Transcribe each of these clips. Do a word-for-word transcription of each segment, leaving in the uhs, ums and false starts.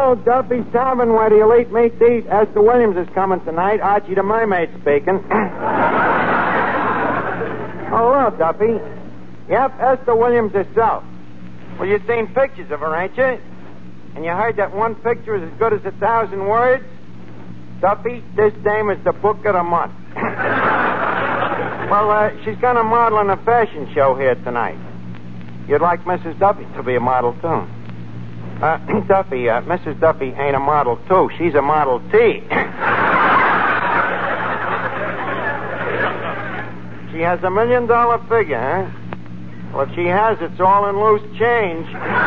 Hello, Duffy's Tavern, where the elite meet to eat. Esther Williams is coming tonight. Archie the Mermaid speaking. Oh, hello, Duffy. Yep, Esther Williams herself. Well, you've seen pictures of her, ain't you? And you heard that one picture is as good as a thousand words? Duffy, this dame is the book of the month. Well, uh, she's going to model in a fashion show here tonight. You'd like Missus Duffy to be a model, too. Uh, Duffy, uh, Missus Duffy ain't a model, too. She's a Model T. She has a million-dollar figure, huh? Well, if she has, it's all in loose change.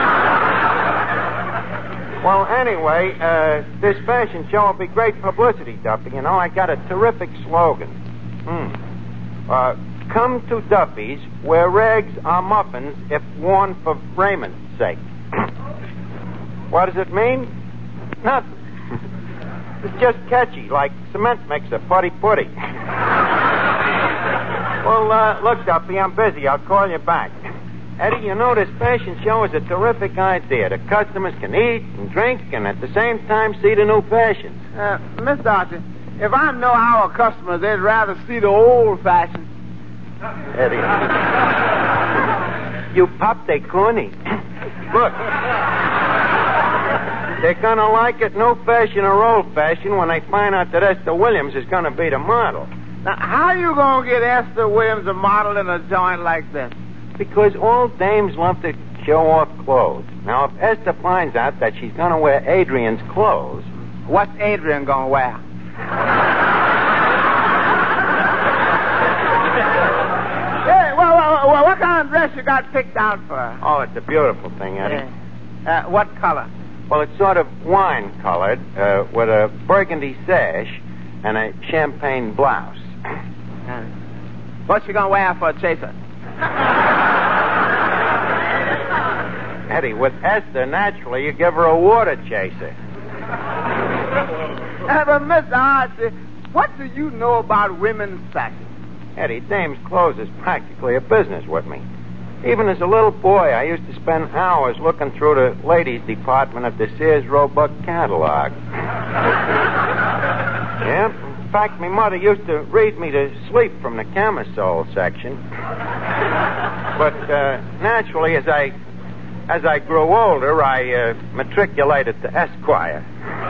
Well, anyway, uh, this fashion show will be great publicity, Duffy. You know, I got a terrific slogan. Hmm. Uh, come to Duffy's, where rags are muffins, if worn for Raymond's sake. What does it mean? Nothing. It's just catchy, like cement mixer, putty-putty. Well, uh, look, Duffy, I'm busy. I'll call you back. Eddie, you know, this fashion show is a terrific idea. The customers can eat and drink and at the same time see the new fashions. Uh, Mister Archie, if I know our customers, they'd rather see the old fashion. Eddie. You pop they corny. Look. They're going to like it new fashion or old fashion when they find out that Esther Williams is going to be the model. Now, how are you going to get Esther Williams a model in a joint like this? Because all dames love to show off clothes. Now, if Esther finds out that she's going to wear Adrian's clothes... What's Adrian going to wear? Hey, well, well, well, what kind of dress you got picked out for her? Oh, it's a beautiful thing, Eddie. Yeah. Uh, what color? Well, it's sort of wine-colored, uh, with a burgundy sash and a champagne blouse. Uh, what's she going to wear for a chaser? Eddie, with Esther, naturally, you give her a water chaser. Uh, but, Mister Archie, what do you know about women's fashion? Eddie, dame's clothes is practically a business with me. Even as a little boy, I used to spend hours looking through the ladies' department of the Sears Roebuck catalog. Yeah, in fact, my mother used to read me to sleep from the camisole section. But uh, naturally, as I as I grew older, I uh, matriculated to Esquire.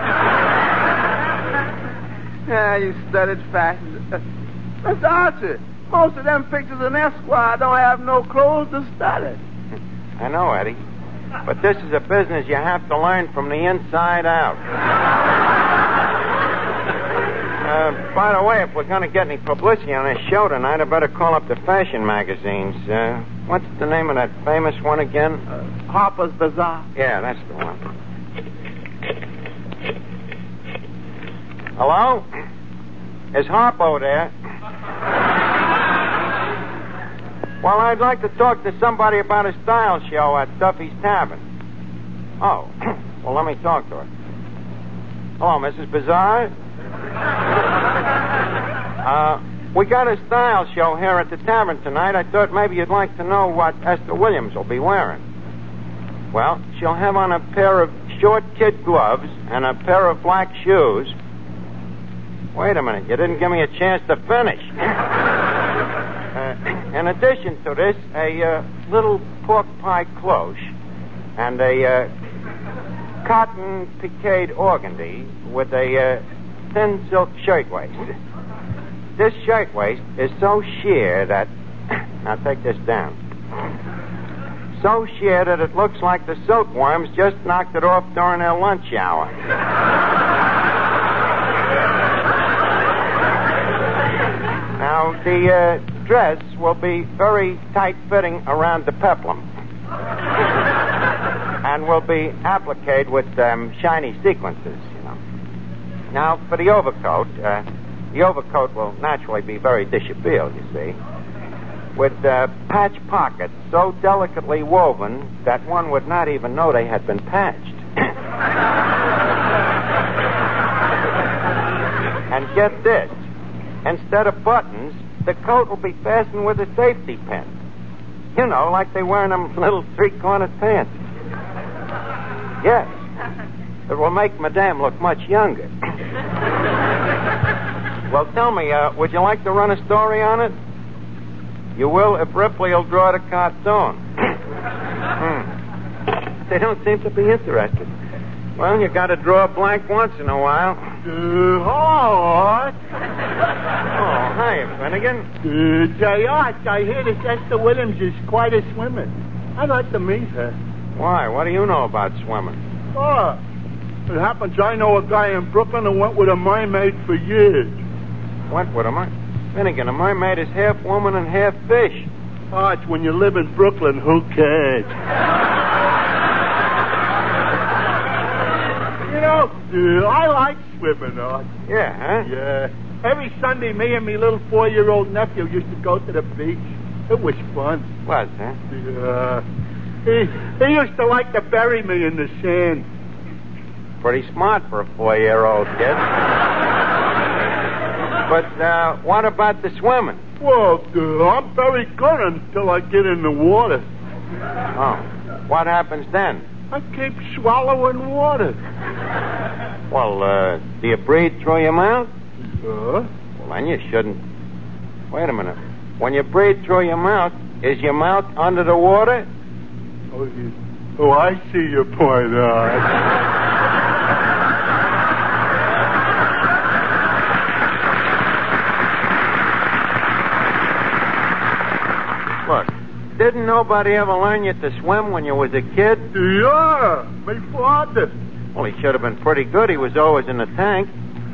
Yeah, you studied fashion. Mister Archie, most of them pictures in Esquire don't have no clothes to study. I know, Eddie. But this is a business you have to learn from the inside out. Uh, by the way, if we're going to get any publicity on this show tonight, I better call up the fashion magazines. Uh, what's the name of that famous one again? Uh, Harper's Bazaar. Yeah, that's the one. Hello? Is Harpo there? Well, I'd like to talk to somebody about a style show at Duffy's Tavern. Oh, well, let me talk to her. Hello, Missus Bazaar? Uh, we got a style show here at the tavern tonight. I thought maybe you'd like to know what Esther Williams will be wearing. Well, she'll have on a pair of short kid gloves and a pair of black shoes. Wait a minute, you didn't give me a chance to finish. uh, in addition to this, a uh, little pork pie cloche and a uh, cotton piqué organdy with a uh, thin silk shirtwaist. This shirtwaist is so sheer that... Now take this down. So sheer that it looks like the silkworms just knocked it off during their lunch hour. Now, the uh, dress will be very tight-fitting around the peplum. And will be appliqued with um, shiny sequences, you know. Now, for the overcoat, uh, the overcoat will naturally be very dishabille, you see, with uh, patch pockets so delicately woven that one would not even know they had been patched. And get this. Instead of buttons, the coat will be fastened with a safety pin. You know, like they wear in them little three-cornered pants. Yes. It will make Madame look much younger. Well, tell me, uh, would you like to run a story on it? You will if Ripley will draw the cartoon. hmm. They don't seem to be interested. Well, you got to draw a blank once in a while. Uh, Art. Oh, hi, Finnegan. Uh, say, Art, I hear this Esther Williams is quite a swimmer. I'd like to meet her. Why? What do you know about swimming? Oh, it happens I know a guy in Brooklyn who went with a mermaid for years. Went with a mermaid? Finnegan, a mermaid is half woman and half fish. Art, when you live in Brooklyn, who cares? You know, uh, I like swimming, Art. Yeah, huh? Yeah. Every Sunday, me and me little four-year-old nephew used to go to the beach. It was fun. Was, huh? Yeah. He, he used to like to bury me in the sand. Pretty smart for a four-year-old kid. But uh, what about the swimming? Well, uh, I'm very good until I get in the water. Oh. What happens then? I keep swallowing water. Well, uh, do you breathe through your mouth? Huh? Well, then you shouldn't. Wait a minute. When you breathe through your mouth, is your mouth under the water? Oh, you... oh I see your point, Art. Look, didn't nobody ever learn you to swim when you was a kid? Yeah, my father. Well, he should have been pretty good. He was always in the tank.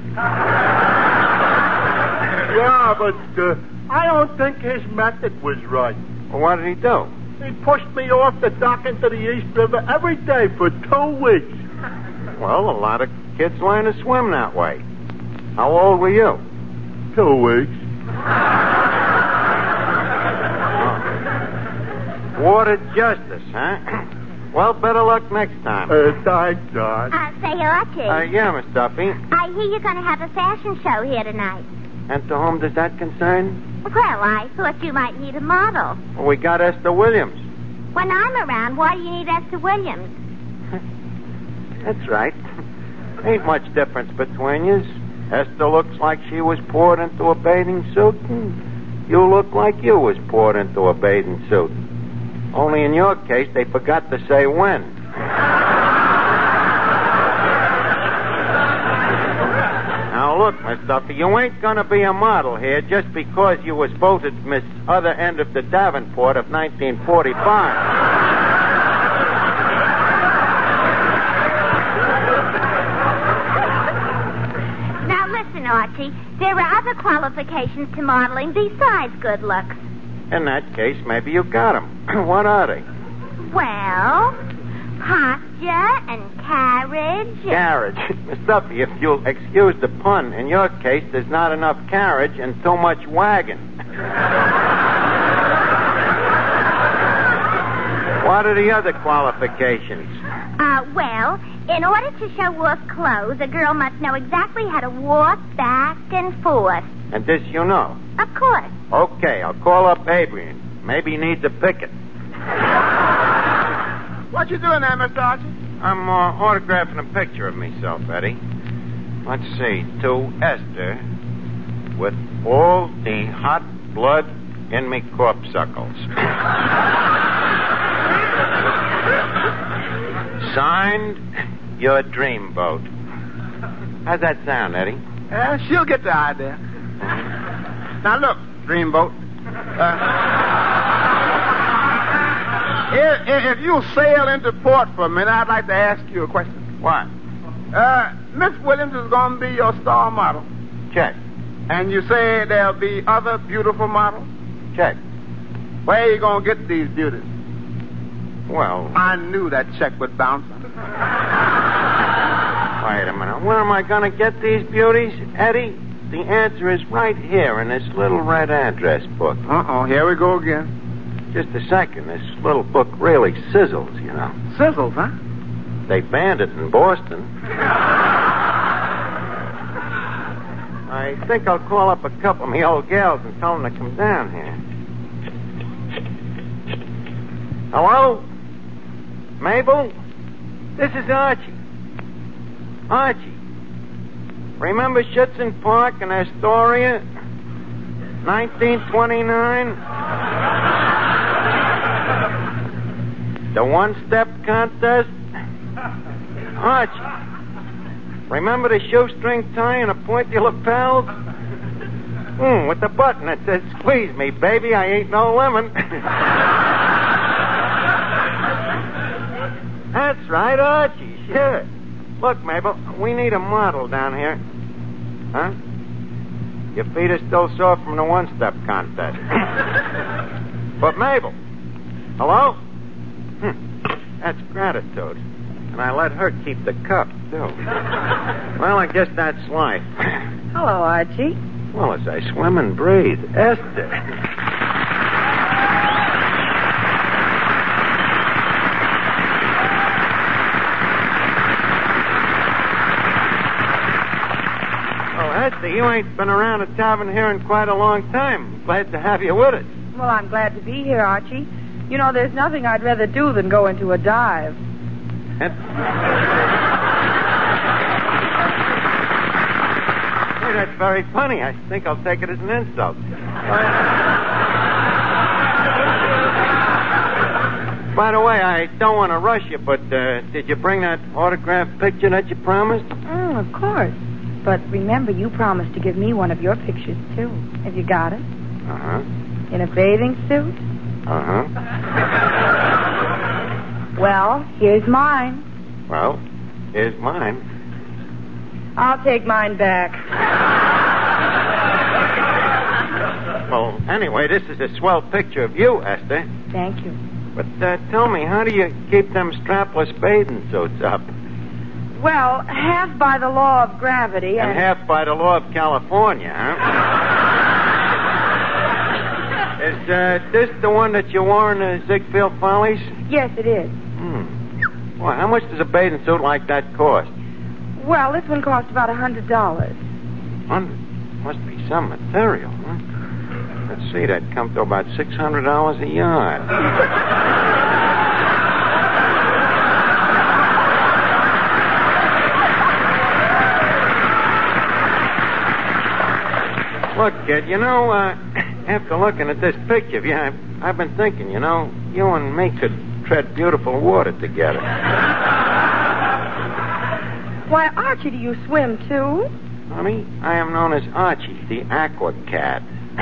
Yeah, but uh, I don't think his method was right. Well, what did he do? He pushed me off the dock into the East River every day for two weeks. Well, a lot of kids learn to swim that way. How old were you? Two weeks. Water justice, huh? Well, better luck next time. Uh, thanks, Don. Uh, say, Archie. Uh, yeah, Miss Duffy. I hear you're going to have a fashion show here tonight. And to whom does that concern? Well, I thought you might need a model. Well, we got Esther Williams. When I'm around, why do you need Esther Williams? That's right. Ain't much difference between yous. Esther looks like she was poured into a bathing suit, and you look like you was poured into a bathing suit. Only in your case, they forgot to say when. Now, look, Miss Duffy, you ain't gonna be a model here just because you was voted Miss Other End of the Davenport of nineteen forty-five. Now, listen, Archie. There are other qualifications to modeling besides good looks. In that case, maybe you got them. What are they? Well, posture and carriage. Carriage. Miss Duffy, if you'll excuse the pun, in your case, there's not enough carriage and too much wagon. What are the other qualifications? Uh, well, in order to show off clothes, a girl must know exactly how to walk back and forth. And this you know? Of course. Okay, I'll call up Adrian. Maybe he needs a picket. What you doing there, Mister Archie? I'm uh, autographing a picture of myself, Eddie. Let's see. To Esther, with all the hot blood in me corpuscles. Signed, your dreamboat. How's that sound, Eddie? Yeah, she'll get the idea. Now, look, dreamboat. Uh, if, if you'll sail into port for a minute, I'd like to ask you a question. What? Uh, Miss Williams is going to be your star model. Check. And you say there'll be other beautiful models? Check. Where are you going to get these beauties? Well, I knew that check would bounce. wait a minute. Where am I going to get these beauties, Eddie? The answer is right here in this little red address book. Uh-oh, here we go again. Just a second. This little book really sizzles, you know. Sizzles, huh? They banned it in Boston. I think I'll call up a couple of my old gals and tell them to come down here. Hello? Mabel? This is Archie. Archie, remember Schützen Park in Astoria? nineteen twenty-nine? The one-step contest? Archie, remember the shoestring tie and the pointy lapels? Hmm, with the button that says, squeeze me, baby, I ain't no lemon. That's right, Archie, sure. Look, Mabel, we need a model down here. Huh? Your feet are still sore from the one-step contest. But Mabel, hello? Hmm, that's gratitude. And I let her keep the cup, too. Well, I guess that's life. Hello, Archie. Well, as I swim and breathe, Esther. Esther, you ain't been around a tavern here in quite a long time. Glad to have you with us. Well, I'm glad to be here, Archie. You know, there's nothing I'd rather do than go into a dive. Hey, that's very funny. I think I'll take it as an insult. By the way, I don't want to rush you, but uh, did you bring that autographed picture that you promised? Oh, of course. But remember, you promised to give me one of your pictures, too. Have you got it? Uh-huh. In a bathing suit? Uh-huh. Well, here's mine. Well, here's mine. I'll take mine back. Well, anyway, this is a swell picture of you, Esther. Thank you. But uh, tell me, how do you keep them strapless bathing suits up? Well, half by the law of gravity and... And half by the law of California, huh? Is uh, this the one that you wore in the Ziegfeld Follies? Yes, it is. Hmm. Well, how much does a bathing suit like that cost? Well, this one cost about a hundred dollars. Hundred? Must be some material, huh? Let's see, that comes to about six hundred dollars a yard. Look, kid, you know, uh, after looking at this picture of you, I've, I've been thinking, you know, you and me could tread beautiful water together. Why, Archie, do you swim, too? Honey, I am known as Archie, the Aqua Cat.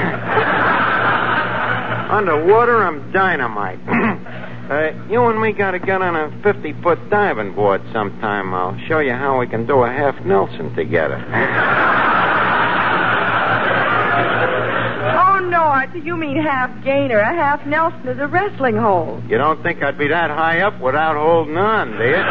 Underwater, I'm dynamite. uh, you and me got to get on a fifty-foot diving board sometime. I'll show you how we can do a half Nelson together. No, Archie, you mean half Gainer. A half Nelson is a wrestling hold. You don't think I'd be that high up without holding on, do you?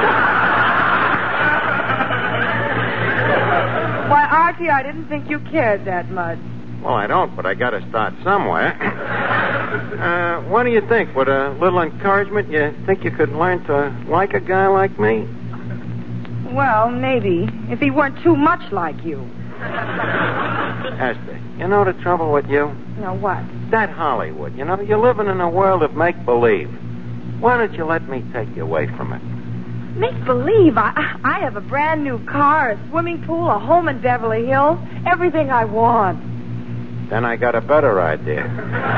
Why, Archie, I didn't think you cared that much. Well, I don't, but I got to start somewhere. uh, what do you think? With a little encouragement, you think you could learn to like a guy like me? Well, maybe, if he weren't too much like you. Esther, you know the trouble with you? You know what? That Hollywood. You know, you're living in a world of make-believe. Why don't you let me take you away from it? Make believe. I, I have a brand new car, a swimming pool, a home in Beverly Hills, everything I want. Then I got a better idea.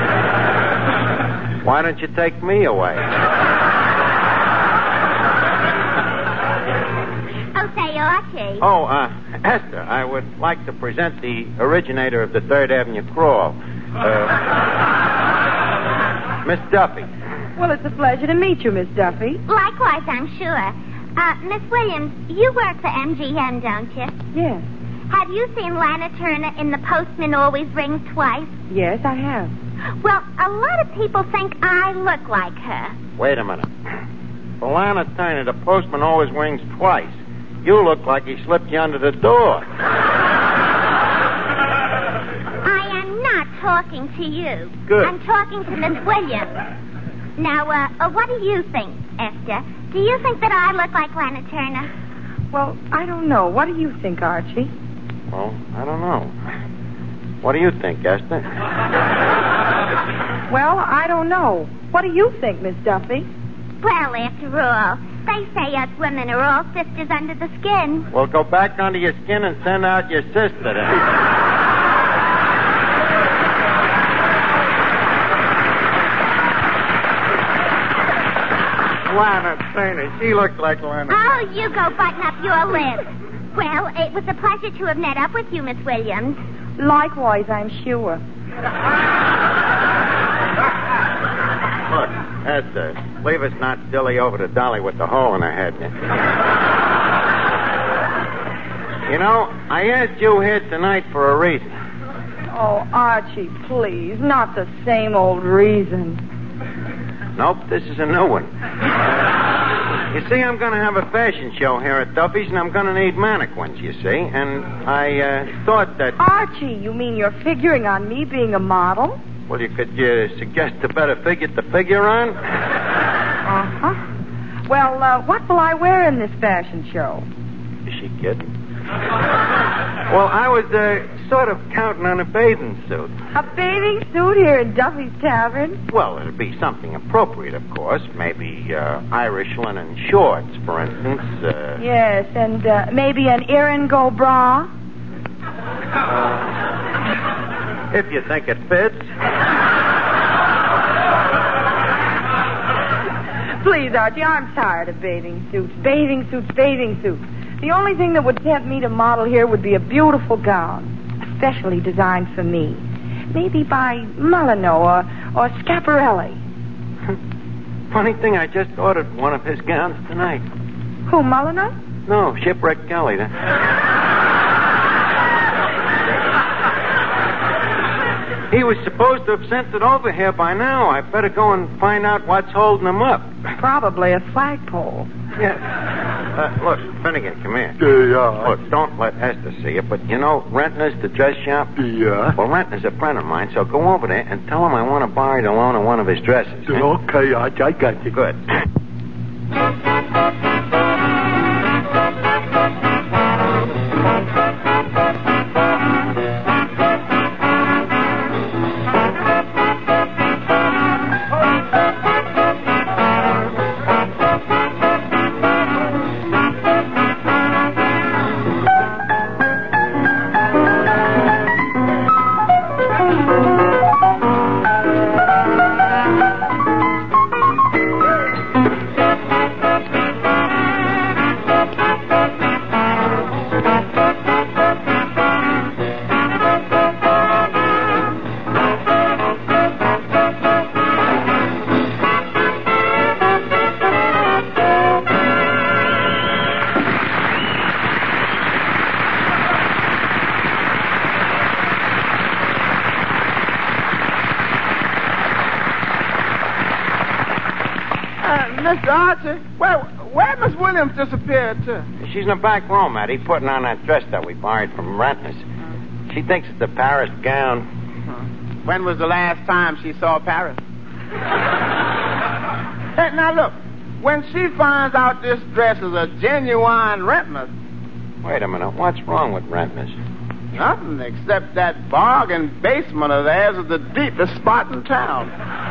Why don't you take me away? Okay, Archie. Oh, uh, Esther, I would like to present the originator of the Third Avenue Crawl. Uh, Miss Duffy. Well, it's a pleasure to meet you, Miss Duffy. Likewise, I'm sure. Uh, Miss Williams, you work for M G M, don't you? Yes. Have you seen Lana Turner in The Postman Always Rings Twice? Yes, I have. Well, a lot of people think I look like her. Wait a minute. For Lana Turner, the postman always rings twice. You look like he slipped you under the door. I am not talking to you. Good. I'm talking to Miss Williams. Now, uh, uh, what do you think, Esther? Do you think that I look like Lana Turner? Well, I don't know. What do you think, Archie? Well, I don't know. What do you think, Esther? Well, I don't know. What do you think, Miss Duffy? Well, after all, They say us women are all sisters under the skin. Well, go back under your skin and send out your sister then. Lana Turner. She looked like Lana. Oh, you go button up your lip. Well, it was a pleasure to have met up with you, Miss Williams. Likewise, I'm sure. Look, Esther, leave us not silly over to Dolly with the hole in her head. You know, I asked you here tonight for a reason. Oh, Archie, please, not the same old reason. Nope, this is a new one. You see, I'm going to have a fashion show here at Duffy's, and I'm going to need mannequins, you see. And I uh, thought that... Archie, you mean you're figuring on me being a model? Well, you could uh, suggest a better figure to figure on? Uh-huh. Well, uh, what will I wear in this fashion show? Is she kidding? Well, I was uh, sort of counting on a bathing suit. A bathing suit here in Duffy's Tavern? Well, it'll be something appropriate, of course. Maybe uh, Irish linen shorts, for instance. Uh... Yes, and uh, maybe an Iringo bra? Uh, if you think it fits. Please, Archie, I'm tired of bathing suits. Bathing suits, bathing suits. The only thing that would tempt me to model here would be a beautiful gown, especially designed for me. Maybe by Mullineaux or, or Schiaparelli. Funny thing, I just ordered one of his gowns tonight. Who, Mullineaux? No, Shipwreck Kelly. He was supposed to have sent it over here by now. I better go and find out what's holding him up. Probably a flagpole. Yeah. Uh, look, Finnegan, come here. Yeah. Look, don't let Esther see you, but you know Rentner's, the dress shop? Yeah. Well, Rentner's a friend of mine, so go over there and tell him I want to borrow the loan of one of his dresses. eh? Okay, I, I got you. Good. Mister Archie, where, where Miss Williams disappeared to? She's in the back room, Eddie, putting on that dress that we borrowed from Rentner's. She thinks it's a Paris gown. When was the last time she saw Paris? Hey, now look, when she finds out this dress is a genuine Rentner's... Wait a minute, what's wrong with Rentner's? Nothing except that bargain basement of theirs is the deepest spot in town.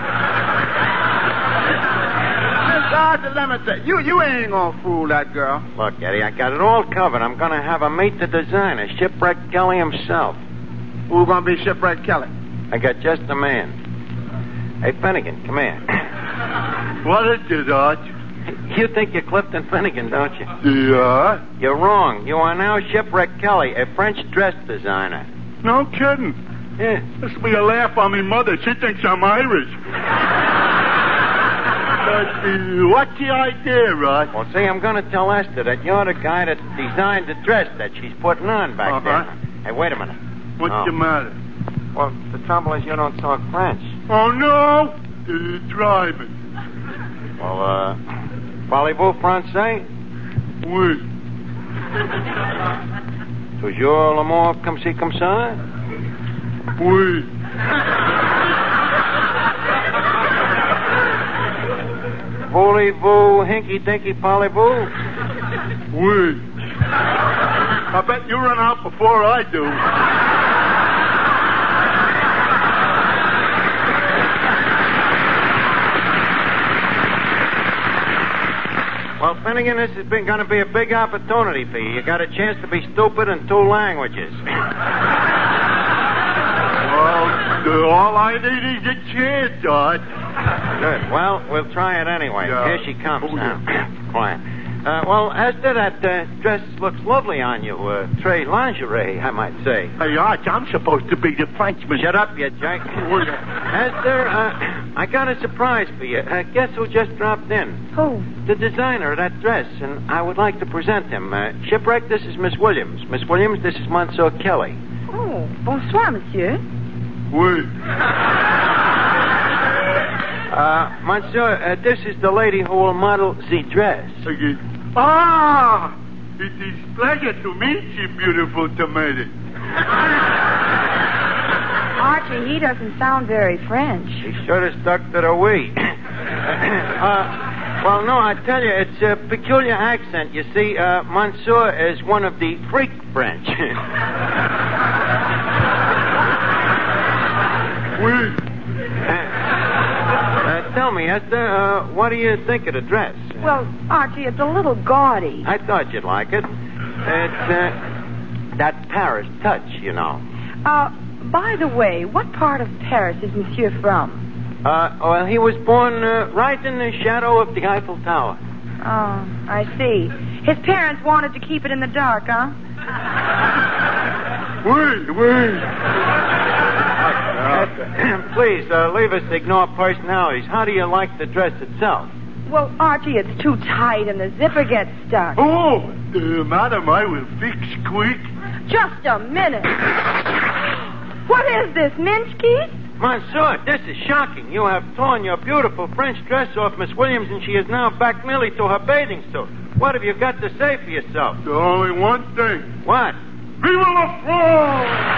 Mister Archie, let me tell you, you ain't gonna fool that girl. Look, Eddie, I got it all covered. I'm gonna have her meet the designer, Shipwreck Kelly himself. Who's gonna be Shipwreck Kelly? I got just the man. Hey, Finnegan, come here. What is it, Archie? You think you're Clifton Finnegan, don't you? Yeah. You're wrong. You are now Shipwreck Kelly, a French dress designer. No kidding. Yeah. This will be a laugh on me mother. She thinks I'm Irish. But uh, what's the idea, Rod? Well, see, I'm going to tell Esther that you're the guy that designed the dress that she's putting on back Uh-huh. there. Hey, wait a minute. What's Oh. the matter? Well, the trouble is you don't talk French. Oh, no. Uh, driving. Well, uh, parlez-vous français? Oui. Toujours l'amour comme ci, comme ça? Oui. Voulez-vous hinky-dinky parlez-vous? Oui. I bet you run out before I do. Well, Finnegan, this has been going to be a big opportunity for you. You got a chance to be stupid in two languages. Well, uh, all I need is a chance, Art. Good. Well, we'll try it anyway. Yeah. Here she comes Oh, now. Quiet. Uh, well, Esther, that uh, dress looks lovely on you. Uh, très lingerie, I might say. Hey, Art, I'm supposed to be the Frenchman. Shut up, you jack. Esther, uh, I got a surprise for you. Uh, guess who just dropped in? Who? The designer of that dress, and I would like to present him. Uh, Shipwreck, this is Miss Williams. Miss Williams, this is Monsieur Kelly. Oh, bonsoir, monsieur. Oui. Uh, Monsieur, uh, this is the lady who will model the dress. Okay. Ah! It is pleasure to meet you, beautiful tomato. Archie, he doesn't sound very French. He should have stuck to the we. uh, well, no, I tell you, it's a peculiar accent. You see, uh, Monsieur is one of the freak French. Oui. Uh, tell me, Esther, uh, what do you think of the dress? Well, Archie, it's a little gaudy. I thought you'd like it. It's uh, that Paris touch, you know. Uh, by the way, what part of Paris is monsieur from? Uh, well, he was born uh, right in the shadow of the Eiffel Tower. Oh, I see. His parents wanted to keep it in the dark, huh? Oui, oui. Please, uh, leave us to ignore personalities. How do you like the dress itself? Well, Archie, it's too tight and the zipper gets stuck. Oh, uh, madam, I will fix quick. Just a minute. What is this, Minsky? Monsieur, this is shocking. You have torn your beautiful French dress off Miss Williams, and she is now back merely to her bathing suit. What have you got to say for yourself? There's only one thing. What? Vive la France!